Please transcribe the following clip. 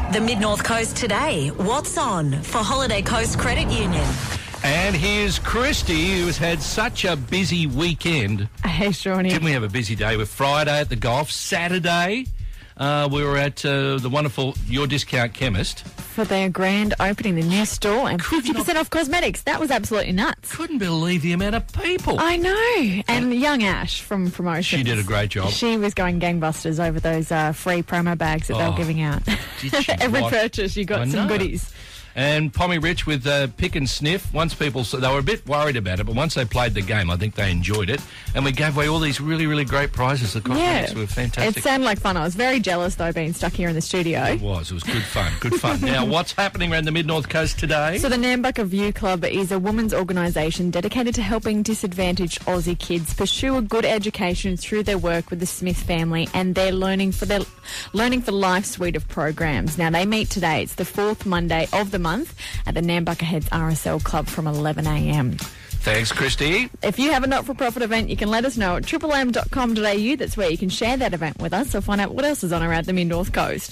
The Mid-North Coast today. What's on for Holiday Coast Credit Union? And here's Christy, who's had such a busy weekend. Hey, Shawnee. Didn't we have a busy day with Friday at the golf? Saturday, we were at the wonderful Your Discount Chemist. For their grand opening, the new store, and 50% off cosmetics. That was absolutely nuts. Couldn't believe the amount of people. I know. And young Ash from Promotions. She did a great job. She was going gangbusters over those free promo bags that they were giving out. Did she? Every purchase, you got some goodies. And Pommy Rich with Pick and Sniff. Once people, they were a bit worried about it, but once they played the game, I think they enjoyed it. And we gave away all these really, really great prizes. The cosmetics were fantastic. It sounded like fun. I was very jealous, though, being stuck here in the studio. It was good fun, good fun. Now, what's happening around the Mid-North Coast today? So the Nambucca View Club is a women's organisation dedicated to helping disadvantaged Aussie kids pursue a good education through their work with the Smith family and their Learning for Life suite of programs. Now, they meet today. It's the fourth Monday of the month at the Nambucca Heads RSL Club from 11 a.m. Thanks, Christy. If you have a not-for-profit event, you can let us know at triplem.com.au. That's where you can share that event with us or find out what else is on around the Mid-North Coast.